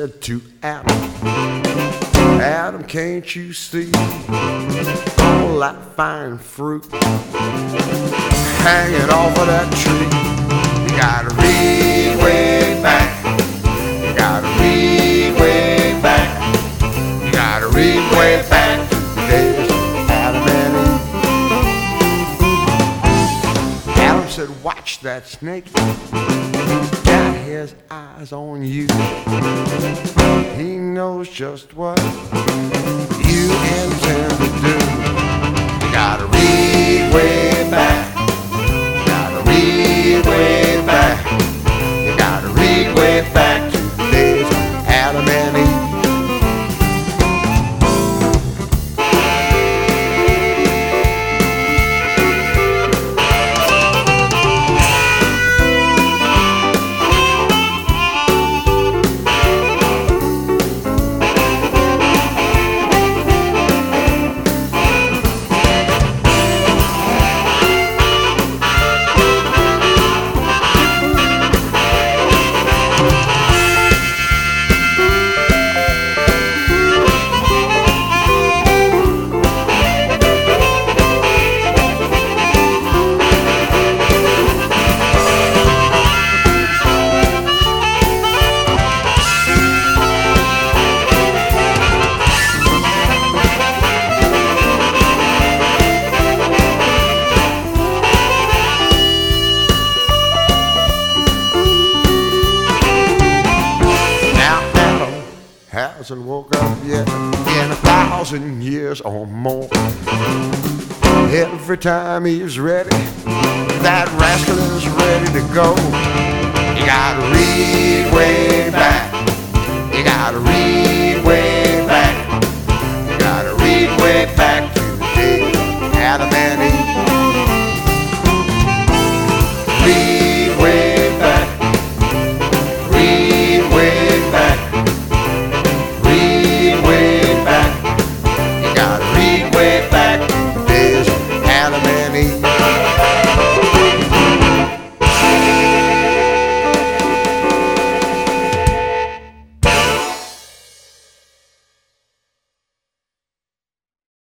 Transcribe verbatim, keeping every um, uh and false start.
said to Adam, Adam, can't you see all that fine fruit hanging off of that tree? You gotta read way back. You gotta read way back. You gotta read way back to the days of Adam and Eve. Adam said, watch that snake. Got his eyes on you. He knows just what you intend to do. You gotta read way back. You gotta read way back. You gotta read way back to the days of Adam and Eve. Hasn't woke up yet in a thousand years or more. Every time he's ready, that rascal is ready to go.